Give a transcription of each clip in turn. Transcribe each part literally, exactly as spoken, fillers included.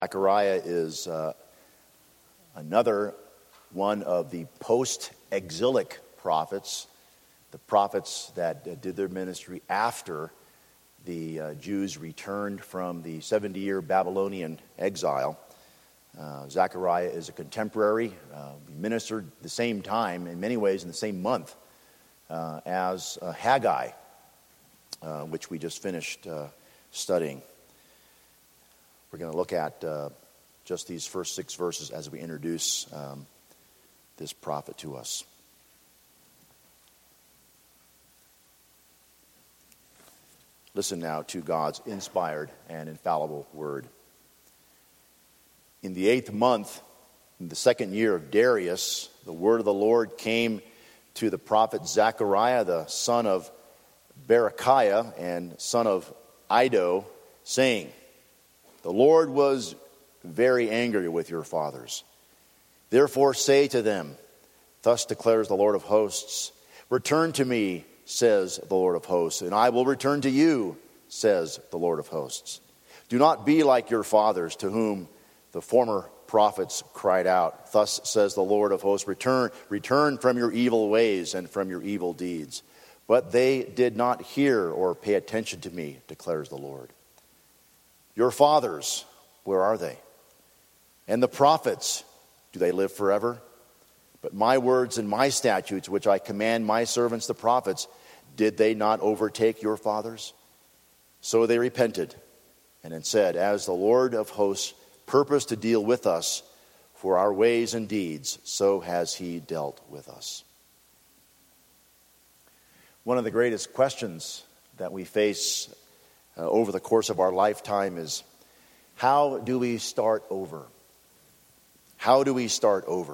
Zechariah is uh, another one of the post-exilic prophets, the prophets that uh, did their ministry after the uh, Jews returned from the seventy-year Babylonian exile. Uh, Zechariah is a contemporary. Uh, he ministered the same time, in many ways in the same month, uh, as uh, Haggai, uh, which we just finished uh, studying. We're going to look at uh, just these first six verses as we introduce um, this prophet to us. Listen now to God's inspired and infallible word. In the eighth month, in the second year of Darius, the word of the Lord came to the prophet Zechariah, the son of Berechiah and son of Iddo, saying, "The Lord was very angry with your fathers. Therefore say to them, thus declares the Lord of hosts, return to me, says the Lord of hosts, and I will return to you, says the Lord of hosts. Do not be like your fathers, to whom the former prophets cried out. Thus says the Lord of hosts, return, return from your evil ways and from your evil deeds. But they did not hear or pay attention to me, declares the Lord. Your fathers, where are they? And the prophets, do they live forever? But my words and my statutes, which I command my servants the prophets, did they not overtake your fathers? So they repented and had said, as the Lord of hosts purposed to deal with us for our ways and deeds, so has he dealt with us." One of the greatest questions that we face uh, over the course of our lifetime is, how do we start over? How do we start over?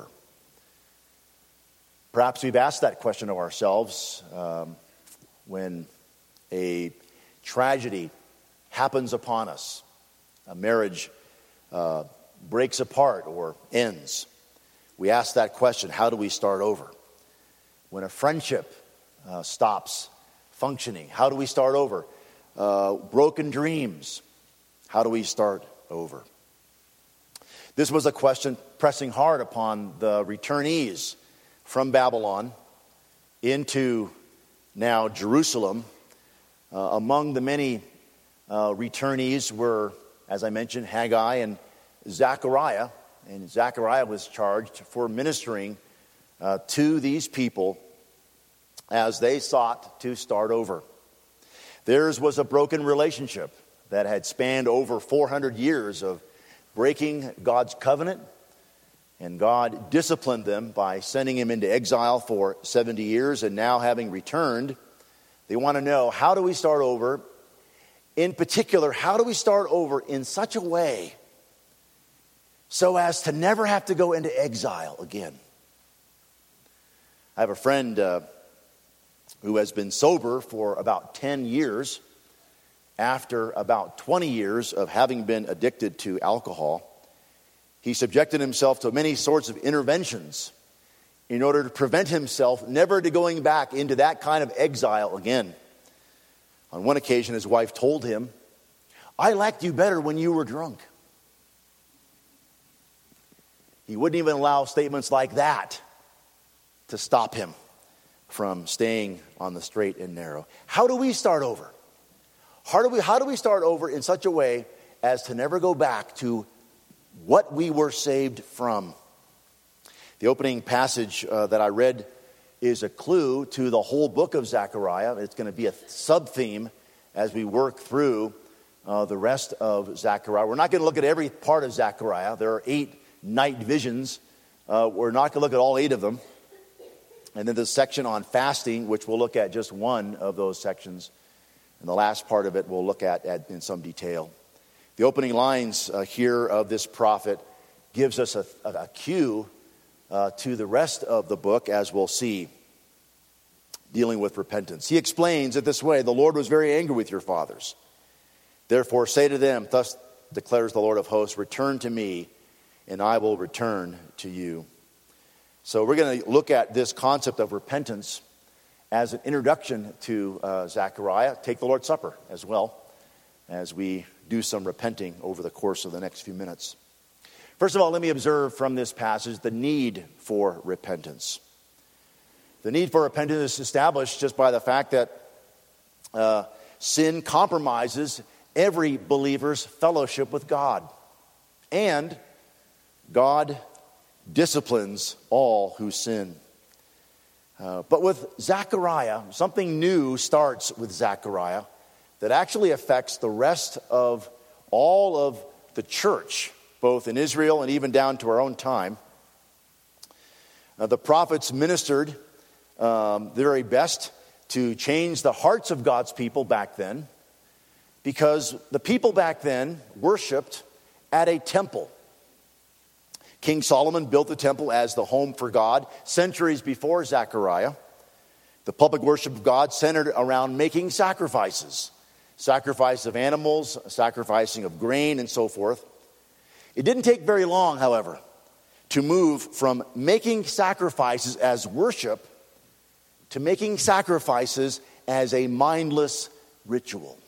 Perhaps we've asked that question of ourselves um, when a tragedy happens upon us, a marriage uh, breaks apart or ends. We ask that question, how do we start over? When a friendship uh, stops functioning, how do we start over? Uh, broken dreams, how do we start over? This was a question pressing hard upon the returnees from Babylon into now Jerusalem. Uh, among the many uh, returnees were, as I mentioned, Haggai and Zechariah. And Zechariah was charged for ministering uh, to these people as they sought to start over. Theirs was a broken relationship that had spanned over four hundred years of breaking God's covenant. And God disciplined them by sending him into exile for seventy years. And now having returned, they want to know, how do we start over? In particular, how do we start over in such a way so as to never have to go into exile again? I have a friend uh, who has been sober for about ten years after about twenty years of having been addicted to alcohol. He subjected himself to many sorts of interventions in order to prevent himself never to going back into that kind of exile again. On one occasion, his wife told him, "I liked you better when you were drunk." He wouldn't even allow statements like that to stop him from staying on the straight and narrow. How do we start over? How do we, how do we start over in such a way as to never go back to what we were saved from? The opening passage uh, that I read is a clue to the whole book of Zechariah. It's going to be a sub-theme as we work through uh, the rest of Zechariah. We're not going to look at every part of Zechariah. There are eight night visions. Uh, we're not going to look at all eight of them. And then the section on fasting, which we'll look at just one of those sections. And the last part of it we'll look at, at in some detail. The opening lines uh, here of this prophet gives us a, a, a cue uh, to the rest of the book, as we'll see, dealing with repentance. He explains it this way: the Lord was very angry with your fathers. Therefore say to them, thus declares the Lord of hosts, return to me, and I will return to you. So we're going to look at this concept of repentance as an introduction to uh, Zechariah. Take the Lord's Supper as well as we do some repenting over the course of the next few minutes. First of all, let me observe from this passage the need for repentance. The need for repentance is established just by the fact that uh, sin compromises every believer's fellowship with God. And God disciplines all who sin. Uh, but with Zechariah, something new starts with Zechariah that actually affects the rest of all of the church, both in Israel and even down to our own time. Uh, the prophets ministered um, their very best to change the hearts of God's people back then, because the people back then worshiped at a temple. King Solomon built the temple as the home for God centuries before Zechariah. The public worship of God centered around making sacrifices. Sacrifice of animals, sacrificing of grain, and so forth. It didn't take very long, however, to move from making sacrifices as worship to making sacrifices as a mindless ritual.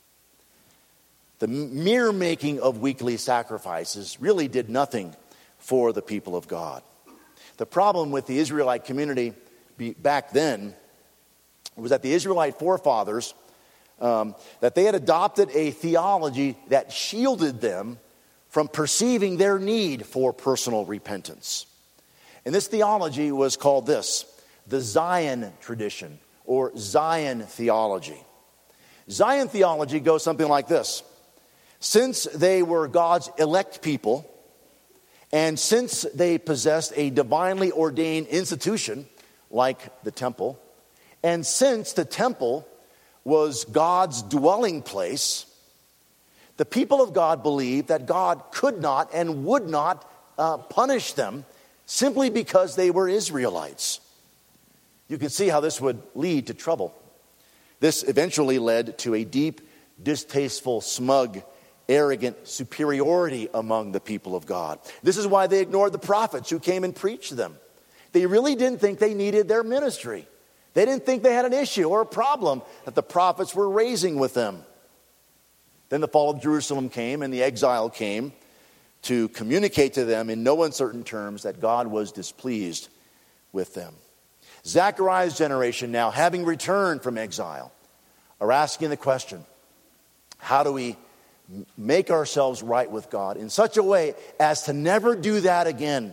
The mere making of weekly sacrifices really did nothing for the people of God. The problem with the Israelite community back then was that the Israelite forefathers, um, that they had adopted a theology that shielded them from perceiving their need for personal repentance. And this theology was called this, the Zion tradition, or Zion theology. Zion theology goes something like this. Since they were God's elect people, and since they possessed a divinely ordained institution like the temple, and since the temple was God's dwelling place, the people of God believed that God could not and would not uh, punish them simply because they were Israelites. You can see how this would lead to trouble. This eventually led to a deep, distasteful, smug, arrogant superiority among the people of God. This is why they ignored the prophets who came and preached to them. They really didn't think they needed their ministry. They didn't think they had an issue or a problem that the prophets were raising with them. Then the fall of Jerusalem came and the exile came to communicate to them in no uncertain terms that God was displeased with them. Zechariah's generation now, having returned from exile, are asking the question, how do we make ourselves right with God in such a way as to never do that again?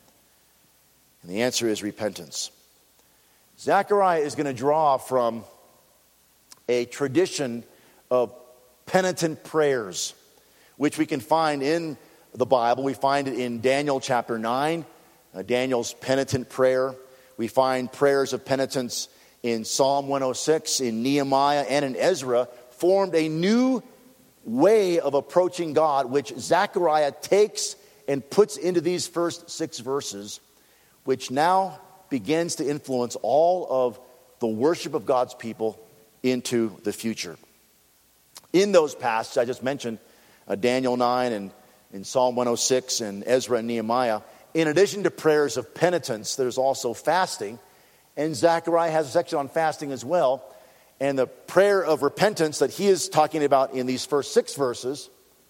And the answer is repentance. Zechariah is going to draw from a tradition of penitent prayers, which we can find in the Bible. We find it in Daniel chapter nine, uh, Daniel's penitent prayer. We find prayers of penitence in Psalm one oh six, in Nehemiah, and in Ezra, formed a new way of approaching God, which Zechariah takes and puts into these first six verses, which now begins to influence all of the worship of God's people into the future. In those passages I just mentioned, uh, Daniel nine and in Psalm one oh six and Ezra and Nehemiah, in addition to prayers of penitence, there's also fasting. And Zechariah has a section on fasting as well. And the prayer of repentance that he is talking about in these first six verses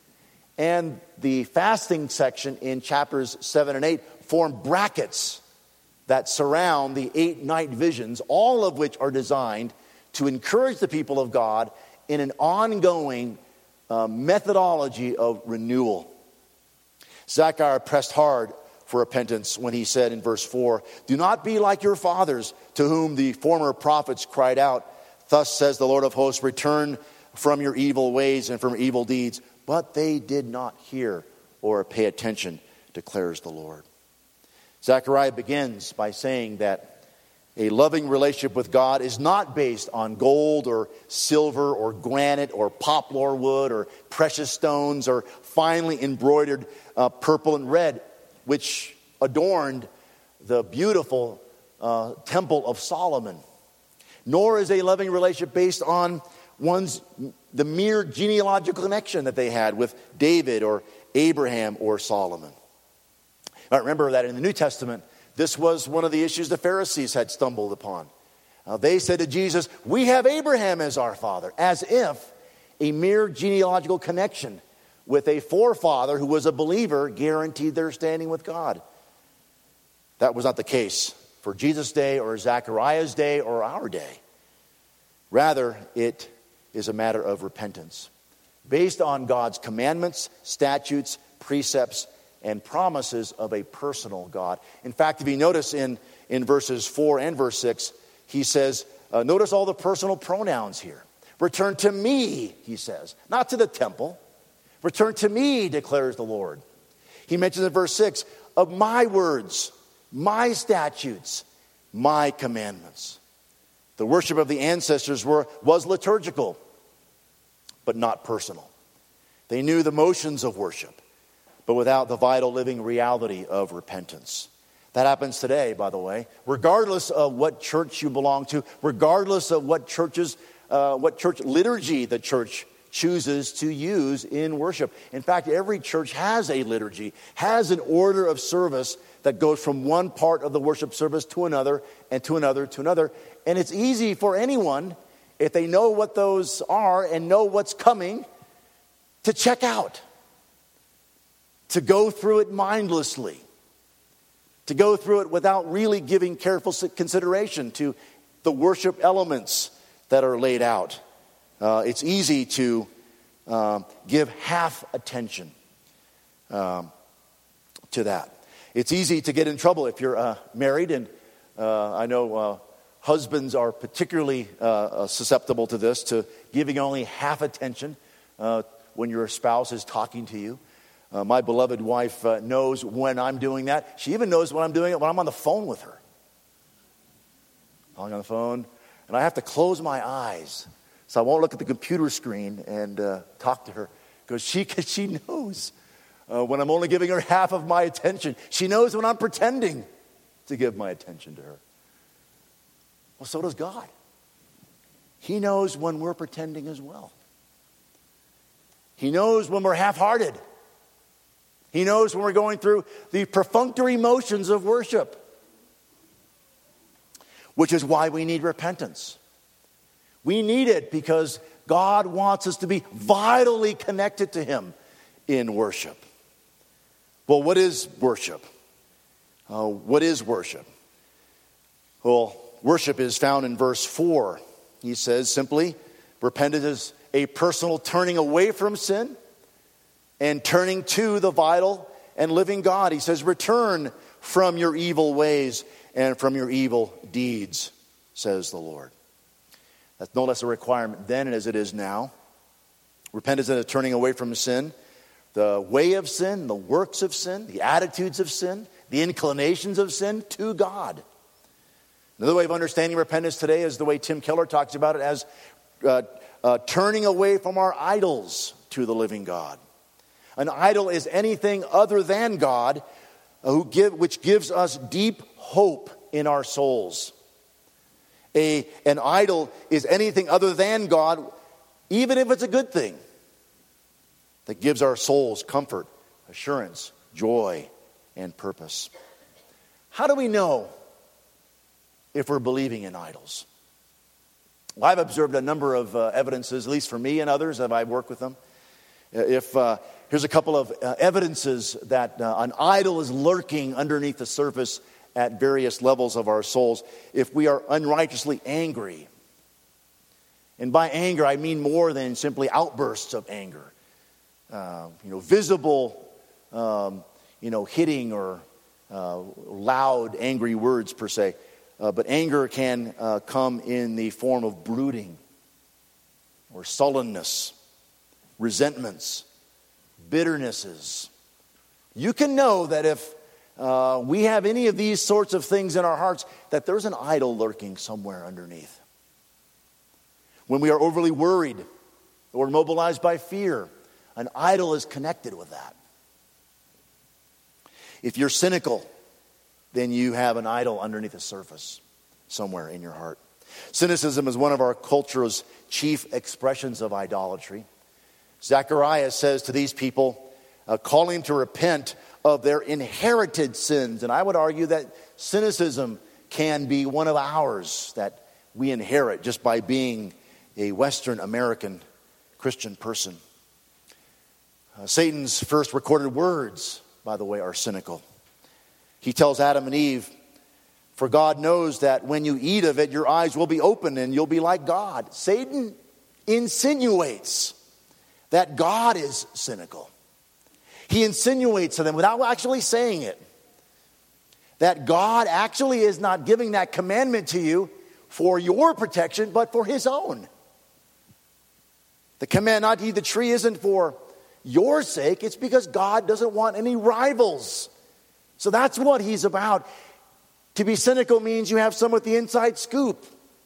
and the fasting section in chapters seven and eight form brackets that surround the eight night visions, all of which are designed to encourage the people of God in an ongoing uh, methodology of renewal. Zechariah pressed hard for repentance when he said in verse four, "Do not be like your fathers, to whom the former prophets cried out, 'Thus says the Lord of hosts, return from your evil ways and from evil deeds.' But they did not hear or pay attention, declares the Lord." Zechariah begins by saying that a loving relationship with God is not based on gold or silver or granite or poplar wood or precious stones or finely embroidered uh, purple and red, which adorned the beautiful uh, temple of Solomon. Nor is a loving relationship based on one's the mere genealogical connection that they had with David or Abraham or Solomon. Now, remember that in the New Testament, this was one of the issues the Pharisees had stumbled upon. Uh, they said to Jesus, "We have Abraham as our father," as if a mere genealogical connection with a forefather who was a believer guaranteed their standing with God. That was not the case for Jesus' day or Zechariah's day or our day. Rather, it is a matter of repentance based on God's commandments, statutes, precepts, and promises of a personal God. In fact, if you notice in, in verses four and verse six, he says, uh, notice all the personal pronouns here. Return to me, he says, not to the temple. Return to me, declares the Lord. He mentions in verse six, of my words, my statutes, my commandments. The worship of the ancestors were, was liturgical, but not personal. They knew the motions of worship, but without the vital living reality of repentance. That happens today, by the way, regardless of what church you belong to, regardless of what churches, uh, what church liturgy the church chooses to use in worship. In fact, every church has a liturgy, has an order of service that goes from one part of the worship service to another and to another to another. And it's easy for anyone, if they know what those are and know what's coming, to check out, to go through it mindlessly, to go through it without really giving careful consideration to the worship elements that are laid out. Uh, it's easy to um, give half attention um, to that. It's easy to get in trouble if you're uh, married, and uh, I know uh, husbands are particularly uh, susceptible to this, to giving only half attention uh, when your spouse is talking to you. Uh, my beloved wife uh, knows when I'm doing that. She even knows when I'm doing it when I'm on the phone with her. I'm on the phone, and I have to close my eyes so I won't look at the computer screen and uh, talk to her, because she, cause she knows uh, when I'm only giving her half of my attention. She knows when I'm pretending to give my attention to her. Well, so does God. He knows when we're pretending as well. He knows when we're half-hearted. He knows when we're going through the perfunctory motions of worship, which is why we need repentance. We need it because God wants us to be vitally connected to Him in worship. Well, what is worship? Uh, what is worship? Well, worship is found in verse four. He says simply, repentance is a personal turning away from sin and turning to the vital and living God. He says, return from your evil ways and from your evil deeds, says the Lord. That's no less a requirement then as it is now. Repentance is a turning away from sin, the way of sin, the works of sin, the attitudes of sin, the inclinations of sin to God. Another way of understanding repentance today is the way Tim Keller talks about it as uh, uh, turning away from our idols to the living God. An idol is anything other than God, uh, who give, which gives us deep hope in our souls. A, an idol is anything other than God, even if it's a good thing, that gives our souls comfort, assurance, joy, and purpose. How do we know if we're believing in idols? Well, I've observed a number of uh, evidences, at least for me and others, as I work with them. If uh, here's a couple of uh, evidences that uh, an idol is lurking underneath the surface at various levels of our souls. If we are unrighteously angry, and by anger I mean more than simply outbursts of anger, uh, you know, visible, um, you know, hitting or uh, loud, angry words per se. Uh, but anger can uh, come in the form of brooding or sullenness, resentments, bitternesses. You can know that if uh, we have any of these sorts of things in our hearts, that there's an idol lurking somewhere underneath. When we are overly worried or mobilized by fear, an idol is connected with that. If you're cynical, then you have an idol underneath the surface somewhere in your heart. Cynicism is one of our culture's chief expressions of idolatry. Zechariah says to these people, uh, calling them to repent of their inherited sins. And I would argue that cynicism can be one of ours that we inherit just by being a Western American Christian person. Uh, Satan's first recorded words, by the way, are cynical. He tells Adam and Eve, "For God knows that when you eat of it, your eyes will be open and you'll be like God." Satan insinuates that God is cynical. He insinuates to them, without actually saying it, that God actually is not giving that commandment to you for your protection, but for his own. The command not to eat the tree isn't for your sake. It's because God doesn't want any rivals. So that's what he's about. To be cynical means you have some with the inside scoop.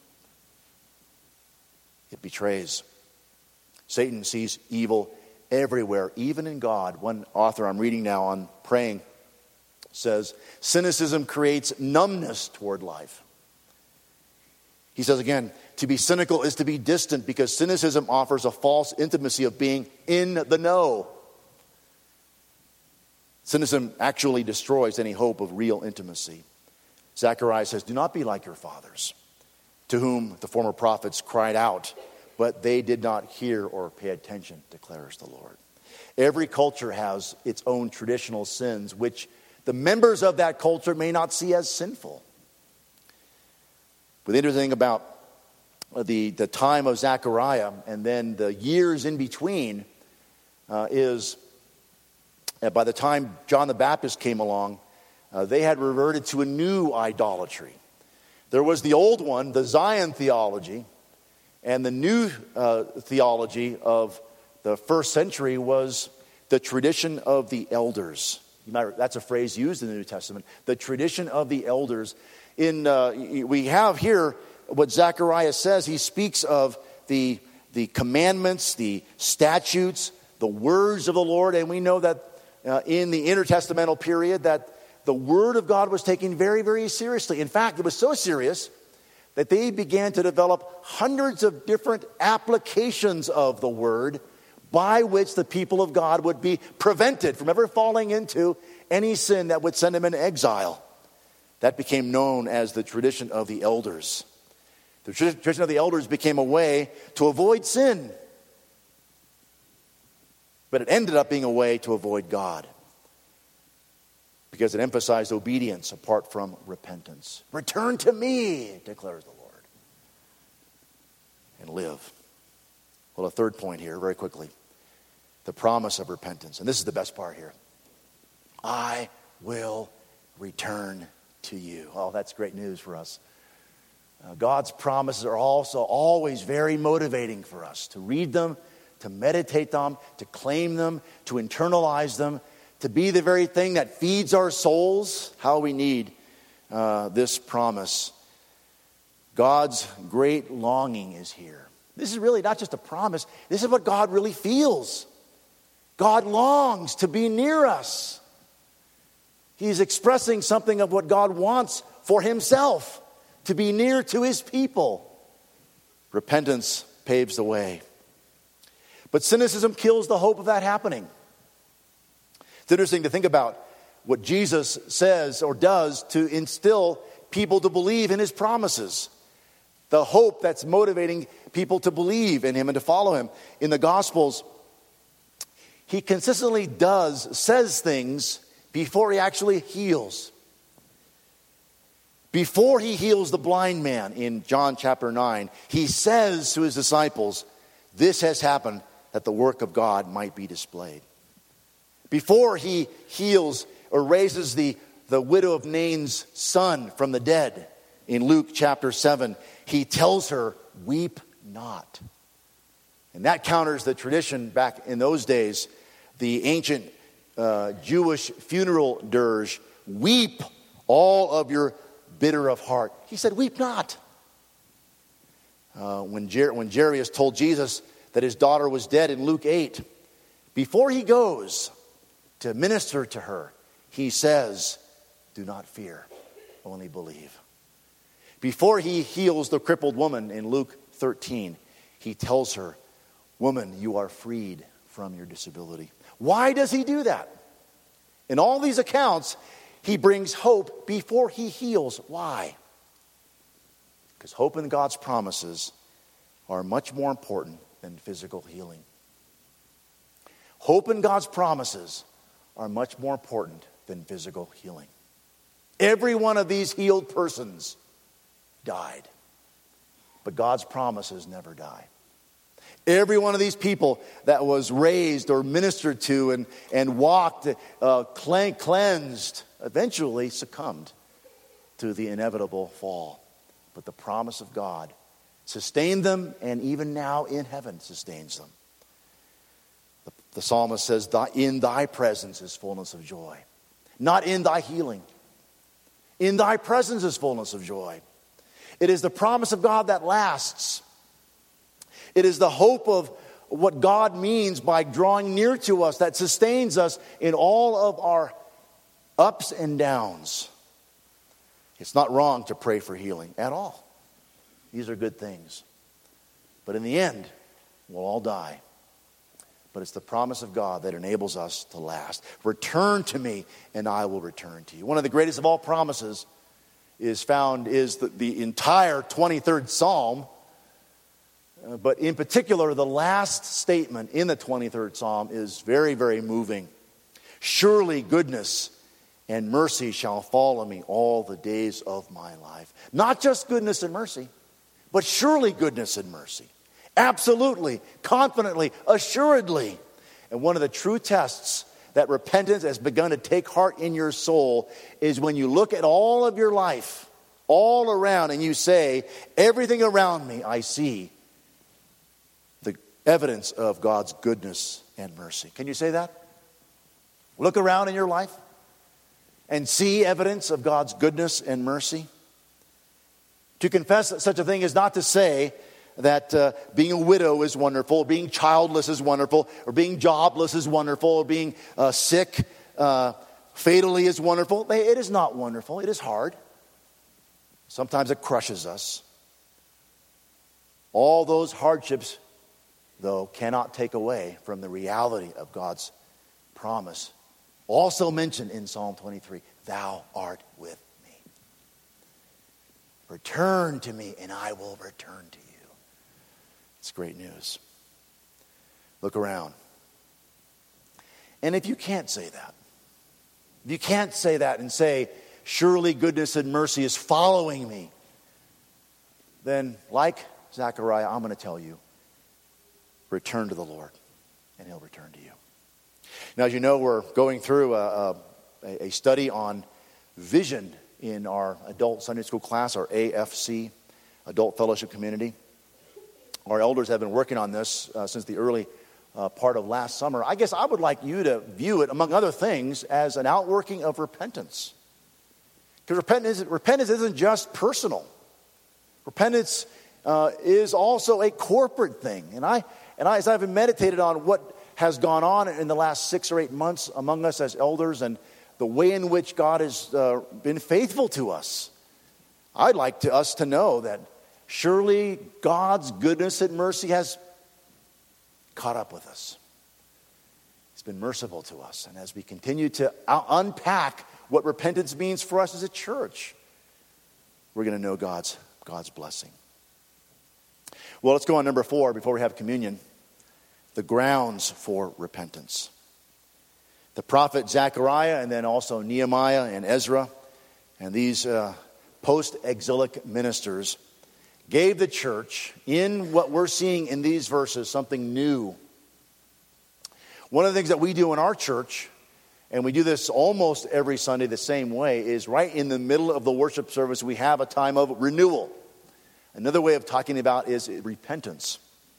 It betrays. Satan sees evil everywhere, even in God. One author I'm reading now on praying says, cynicism creates numbness toward life. He says again, to be cynical is to be distant because cynicism offers a false intimacy of being in the know. Cynicism actually destroys any hope of real intimacy. Zechariah says, do not be like your fathers, to whom the former prophets cried out, but they did not hear or pay attention, declares the Lord. Every culture has its own traditional sins, which the members of that culture may not see as sinful. But the interesting thing about the, the time of Zechariah and then the years in between uh, is that by the time John the Baptist came along, uh, they had reverted to a new idolatry. There was the old one, the Zion theology, and the new uh, theology of the first century was the tradition of the elders. You might, that's a phrase used in the New Testament, the tradition of the elders. In uh, we have here what Zechariah says. He speaks of the, the commandments, the statutes, the words of the Lord, and we know that uh, in the intertestamental period that the word of God was taken very, very seriously. In fact, it was so serious that they began to develop hundreds of different applications of the word by which the people of God would be prevented from ever falling into any sin that would send them into exile. That became known as the tradition of the elders. The tradition of the elders became a way to avoid sin. But it ended up being a way to avoid God, because it emphasized obedience apart from repentance. Return to me, declares the Lord, and live. Well, a third point here, very quickly. The promise of repentance. And this is the best part here. I will return to you. Oh, that's great news for us. Uh, God's promises are also always very motivating for us to read them, to meditate them, to claim them, to internalize them, to be the very thing that feeds our souls. How we need uh, this promise. God's great longing is here. This is really not just a promise. This is what God really feels. God longs to be near us. He's expressing something of what God wants for himself, to be near to his people. Repentance paves the way. But cynicism kills the hope of that happening. It's interesting to think about what Jesus says or does to instill people to believe in his promises. The hope that's motivating people to believe in him and to follow him. In the Gospels, he consistently does, says things before he actually heals. Before he heals the blind man in John chapter nine, he says to his disciples, this has happened that the work of God might be displayed. Before he heals or raises the, the widow of Nain's son from the dead in Luke chapter seven, he tells her, weep not. And that counters the tradition back in those days, the ancient uh, Jewish funeral dirge, weep all of your bitter of heart. He said, weep not. Uh, when, Jer- when Jairus told Jesus that his daughter was dead in Luke eight, before he goes to minister to her, he says, do not fear, only believe. Before he heals the crippled woman in Luke thirteen, he tells her, woman, you are freed from your disability. Why does he do that? In all these accounts, he brings hope before he heals. Why? Because hope in God's promises are much more important than physical healing. Hope in God's promises are much more important than physical healing. Every one of these healed persons died, but God's promises never die. Every one of these people that was raised or ministered to and, and walked, uh, cleansed, eventually succumbed to the inevitable fall. But the promise of God sustained them, and even now in heaven sustains them. The, the psalmist says, in thy presence is fullness of joy. Not in thy healing. In thy presence is fullness of joy. It is the promise of God that lasts. It is the hope of what God means by drawing near to us that sustains us in all of our ups and downs. It's not wrong to pray for healing at all. These are good things. But in the end, we'll all die. But it's the promise of God that enables us to last. Return to me, and I will return to you. One of the greatest of all promises is found is the, the entire twenty-third Psalm. Uh, but in particular, the last statement in the twenty-third Psalm is very, very moving. Surely goodness and mercy shall follow me all the days of my life. Not just goodness and mercy, but surely goodness and mercy. Absolutely, confidently, assuredly. And one of the true tests that repentance has begun to take heart in your soul is when you look at all of your life, all around, and you say, everything around me I see the evidence of God's goodness and mercy. Can you say that? Look around in your life and see evidence of God's goodness and mercy. To confess that such a thing is not to say that uh, being a widow is wonderful, being childless is wonderful, or being jobless is wonderful, or being uh, sick uh, fatally is wonderful. It is not wonderful. It is hard. Sometimes it crushes us. All those hardships, though, cannot take away from the reality of God's promise. Also mentioned in Psalm twenty-three, thou art with me. Return to me, and I will return to you. It's great news. Look around. And if you can't say that, if you can't say that and say, surely goodness and mercy is following me, then like Zechariah, I'm going to tell you, return to the Lord, and he'll return to you. Now, as you know, we're going through a, a, a study on vision in our adult Sunday school class, our A F C, Adult Fellowship Community. Our elders have been working on this uh, since the early uh, part of last summer. I guess I would like you to view it, among other things, as an outworking of repentance. Because repentance, repentance isn't just personal. Repentance uh, is also a corporate thing. And I, and I, as I've meditated on what has gone on in the last six or eight months among us as elders and the way in which God has uh, been faithful to us, I'd like to, us to know that surely God's goodness and mercy has caught up with us. He's been merciful to us. And as we continue to unpack what repentance means for us as a church, we're going to know God's, God's blessing. Well, let's go on number four before we have communion. The grounds for repentance. The prophet Zechariah, and then also Nehemiah and Ezra, and these uh, post-exilic ministers gave the church, in what we're seeing in these verses, something new. One of the things that we do in our church, and we do this almost every Sunday the same way, is right in the middle of the worship service, we have a time of renewal. Another way of talking about is repentance.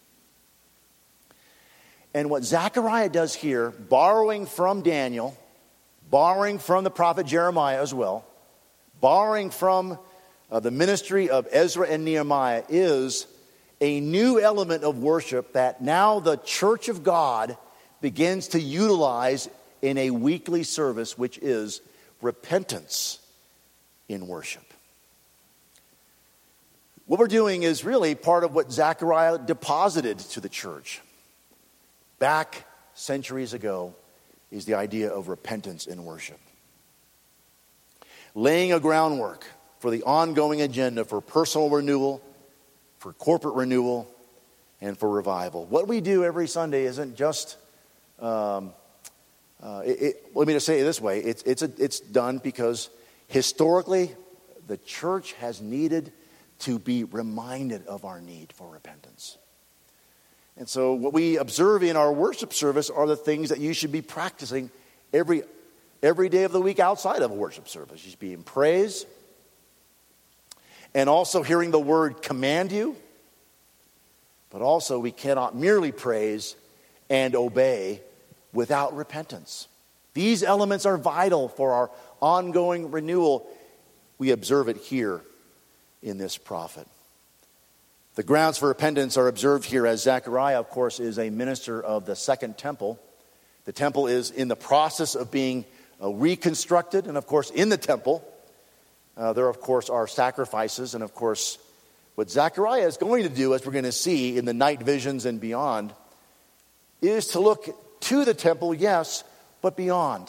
And what Zechariah does here, borrowing from Daniel, borrowing from the prophet Jeremiah as well, borrowing from uh, the ministry of Ezra and Nehemiah, is a new element of worship that now the church of God begins to utilize in a weekly service, which is repentance in worship. What we're doing is really part of what Zechariah deposited to the church back centuries ago, is the idea of repentance in worship. Laying a groundwork for the ongoing agenda for personal renewal, for corporate renewal, and for revival. What we do every Sunday isn't just um, uh, it, it, let me just say it this way. It's, it's, a, it's done because historically the church has needed to be reminded of our need for repentance. And so what we observe in our worship service are the things that you should be practicing every, every day of the week outside of a worship service. You should be in praise and also hearing the word command you. But also we cannot merely praise and obey without repentance. These elements are vital for our ongoing renewal. We observe it here in this prophet. The grounds for repentance are observed here as Zechariah, of course, is a minister of the second temple. The temple is in the process of being uh, reconstructed. And of course, in the temple, uh, there of course are sacrifices. And of course, what Zechariah is going to do, as we're going to see in the night visions and beyond, is to look to the temple, yes, but beyond.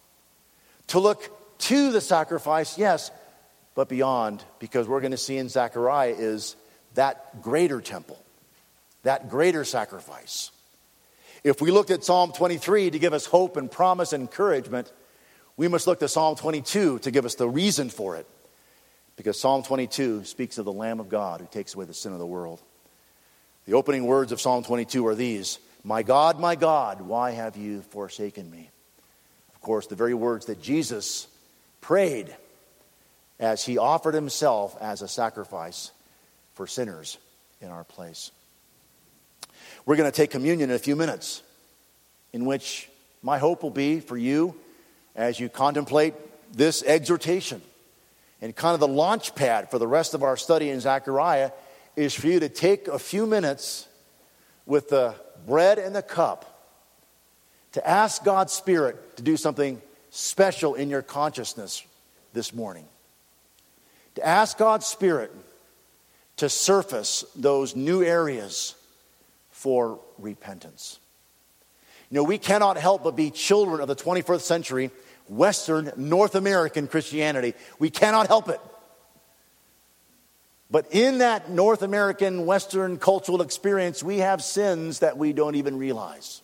To look to the sacrifice, yes, but beyond. Because we're going to see in Zechariah is that greater temple, that greater sacrifice. If we looked at Psalm twenty-three to give us hope and promise and encouragement, we must look to Psalm twenty-two to give us the reason for it. Because Psalm twenty-two speaks of the Lamb of God who takes away the sin of the world. The opening words of Psalm twenty-two are these: "My God, my God, why have you forsaken me?" Of course, the very words that Jesus prayed as he offered himself as a sacrifice for sinners in our place. We're going to take communion in a few minutes, in which my hope will be for you as you contemplate this exhortation. And kind of the launch pad for the rest of our study in Zechariah is for you to take a few minutes with the bread and the cup to ask God's Spirit to do something special in your consciousness this morning. To ask God's Spirit to surface those new areas for repentance. You know, we cannot help but be children of the twenty-first century Western North American Christianity. We cannot help it. But in that North American Western cultural experience, we have sins that we don't even realize.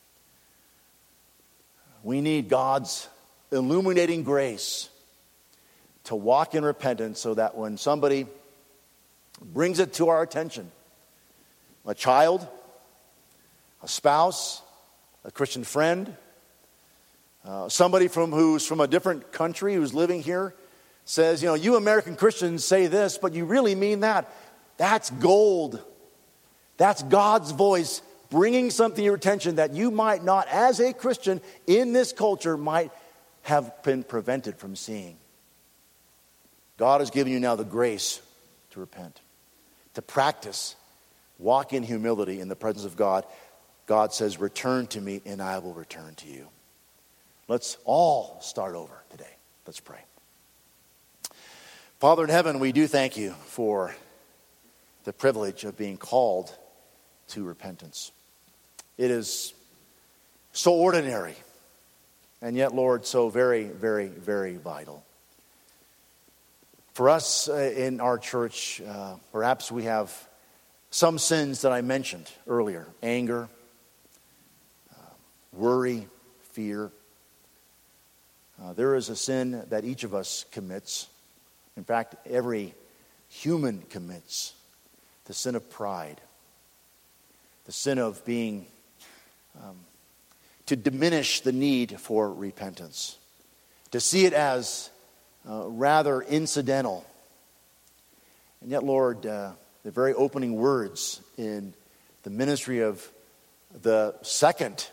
We need God's illuminating grace to walk in repentance so that when somebody brings it to our attention, a child, a spouse, a Christian friend, uh, somebody from who's from a different country who's living here says, you know, you American Christians say this, but you really mean that. That's gold. That's God's voice bringing something to your attention that you might not, as a Christian in this culture, might have been prevented from seeing. God has given you now the grace to repent, to practice, walk in humility in the presence of God. God says, return to me and I will return to you. Let's all start over today. Let's pray. Father in heaven, we do thank you for the privilege of being called to repentance. It is so ordinary, and yet, Lord, so very, very, very vital. For us uh, in our church, uh, perhaps we have some sins that I mentioned earlier: anger, uh, worry, fear. Uh, there is a sin that each of us commits. In fact, every human commits the sin of pride, the sin of being, um, to diminish the need for repentance, to see it as uh, rather incidental. And yet, Lord, uh, the very opening words in the ministry of the second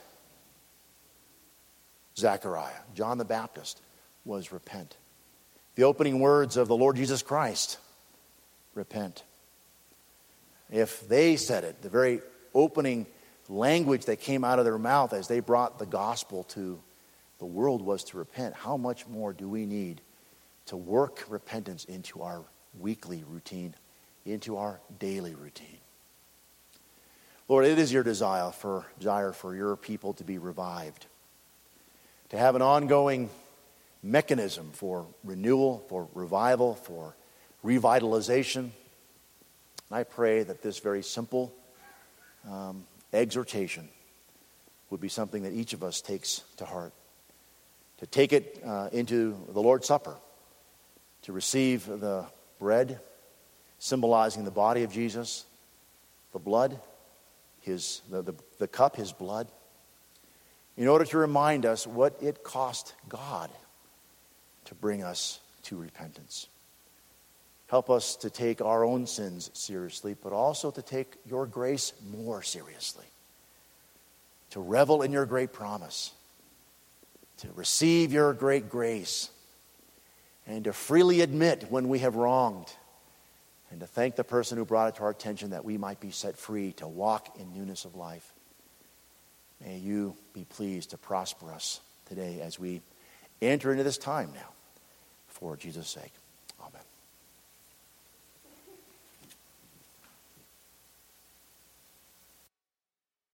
Zechariah, John the Baptist, was repent. The opening words of the Lord Jesus Christ, repent. If they said it, the very opening language that came out of their mouth as they brought the gospel to the world was to repent, how much more do we need to work repentance into our weekly routine, into our daily routine? Lord, it is your desire for, desire for your people to be revived, to have an ongoing mechanism for renewal, for revival, for revitalization. And I pray that this very simple um, exhortation would be something that each of us takes to heart. To take it uh, into the Lord's Supper, to receive the bread, symbolizing the body of Jesus, the blood, his the, the, the cup, his blood, in order to remind us what it cost God to bring us to repentance. Help us to take our own sins seriously, but also to take your grace more seriously. To revel in your great promise. To receive your great grace. And to freely admit when we have wronged. And to thank the person who brought it to our attention that we might be set free to walk in newness of life. May you be pleased to prosper us today as we enter into this time now for Jesus' sake.